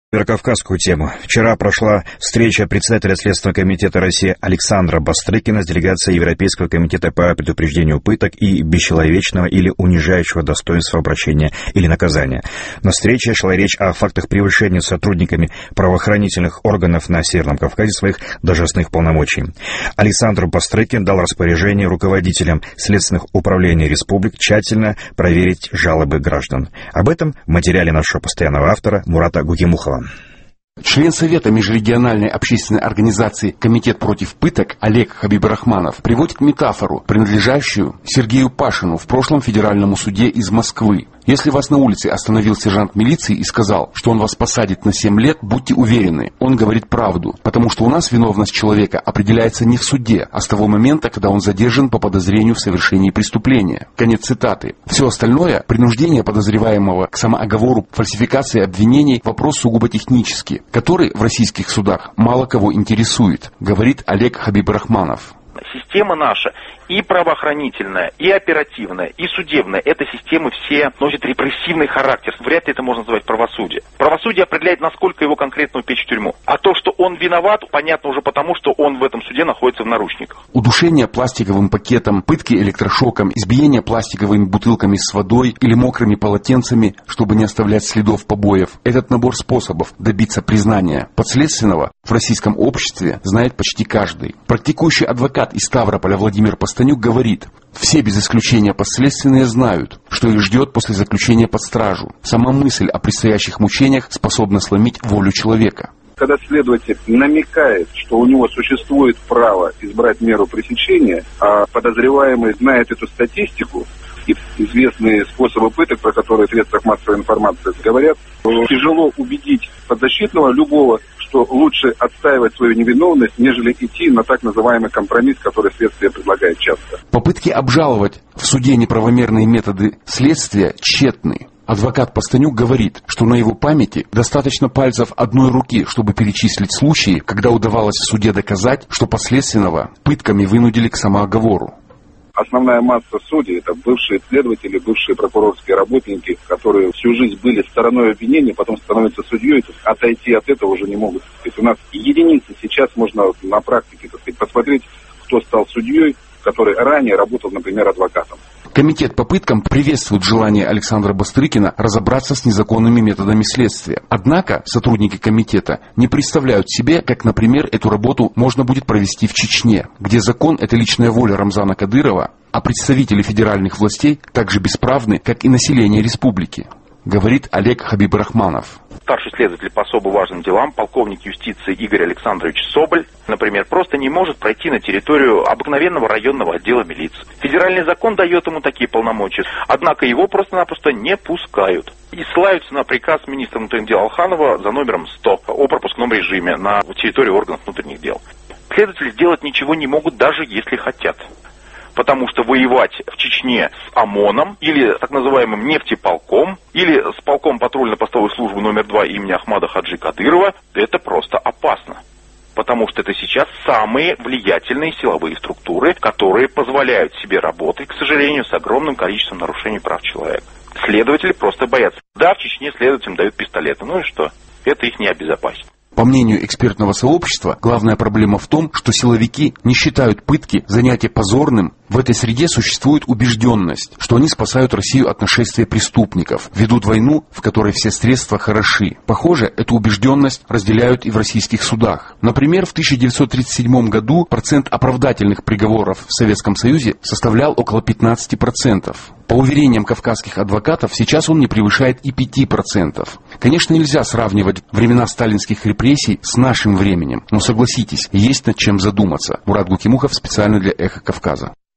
Северокавказскую тему. Вчера прошла встреча председателя Следственного комитета России Александра Бастрыкина с делегацией Европейского комитета по предупреждению пыток и бесчеловечного или унижающего достоинства обращения или наказания. На встрече шла речь о фактах превышения сотрудниками правоохранительных органов на Северном Кавказе своих должностных полномочий. Александр Бастрыкин дал распоряжение руководителям следственных управлений республик тщательно проверить жалобы граждан. Об этом в материале нашего постоянного автора Мурата Гукимухова. Член Совета межрегиональной общественной организации «Комитет против пыток» Олег Хабибрахманов приводит метафору, принадлежащую Сергею Пашину, в прошлом федеральному суде из Москвы. Если вас на улице остановил сержант милиции и сказал, что он вас посадит на 7 лет, будьте уверены, он говорит правду, потому что у нас виновность человека определяется не в суде, а с того момента, когда он задержан по подозрению в совершении преступления. Конец цитаты. Все остальное, принуждение подозреваемого к самооговору, фальсификации обвинений, вопрос сугубо технический, который в российских судах мало кого интересует, говорит Олег Хабибрахманов. Система наша и правоохранительная, и оперативная, и судебная, это системы все носят репрессивный характер. Вряд ли это можно назвать правосудие. Правосудие определяет, насколько его конкретно упечь в тюрьму. А то, что он виноват, понятно уже потому, что он в этом суде находится в наручниках. Удушение пластиковым пакетом, пытки электрошоком, избиение пластиковыми бутылками с водой или мокрыми полотенцами, чтобы не оставлять следов побоев. Этот набор способов добиться признания подследственного в российском обществе знает почти каждый. Практикующий адвокат из Ставрополя Владимир Постанюк говорит: все без исключения подследственные знают, что их ждет после заключения под стражу. Сама мысль о предстоящих мучениях способна сломить волю человека. Когда следователь намекает, что у него существует право избрать меру пресечения, а подозреваемый знает эту статистику и известные способы пыток, про которые в средствах массовой информации говорят, то тяжело убедить подзащитного любого, что лучше отстаивать свою невиновность, нежели идти на так называемый компромисс, который следствие предлагает часто. Попытки обжаловать в суде неправомерные методы следствия тщетны. Адвокат Постанюк говорит, что на его памяти достаточно пальцев одной руки, чтобы перечислить случаи, когда удавалось в суде доказать, что подследственного пытками вынудили к самооговору. Основная масса судей – это бывшие следователи, бывшие прокурорские работники, которые всю жизнь были стороной обвинения, потом становятся судьей, отойти от этого уже не могут. То есть у нас единицы сейчас можно на практике, так сказать, посмотреть, кто стал судьей, который ранее работал, например, адвокатом. Комитет по пыткам приветствует желание Александра Бастрыкина разобраться с незаконными методами следствия. Однако сотрудники комитета не представляют себе, как, например, эту работу можно будет провести в Чечне, где закон – это личная воля Рамзана Кадырова, а представители федеральных властей так же бесправны, как и население республики, говорит Олег Хабибрахманов. Старший следователь по особо важным делам, полковник юстиции Игорь Александрович Соболь, например, просто не может пройти на территорию обыкновенного районного отдела милиции. Федеральный закон дает ему такие полномочия, однако его просто-напросто не пускают. И ссылаются на приказ министра внутренних дел Алханова за номером 100 о пропускном режиме на территории органов внутренних дел. Следователи сделать ничего не могут, даже если хотят. Потому что воевать в Чечне с ОМОНом или с так называемым нефтеполком или с полком патрульно-постовой службы номер 2 имени Ахмада Хаджи Кадырова – это просто опасно. Потому что это сейчас самые влиятельные силовые структуры, которые позволяют себе работать, к сожалению, с огромным количеством нарушений прав человека. Следователи просто боятся. Да, в Чечне следователям дают пистолеты, ну и что? Это их не обезопасит. По мнению экспертного сообщества, главная проблема в том, что силовики не считают пытки занятием позорным. В этой среде существует убежденность, что они спасают Россию от нашествия преступников, ведут войну, в которой все средства хороши. Похоже, эту убежденность разделяют и в российских судах. Например, в 1937 году процент оправдательных приговоров в Советском Союзе составлял около 15%. По уверениям кавказских адвокатов, сейчас он не превышает и 5%. Конечно, нельзя сравнивать времена сталинских репрессий с нашим временем, но согласитесь, есть над чем задуматься. Мурат Гукимухов специально для «Эхо Кавказа».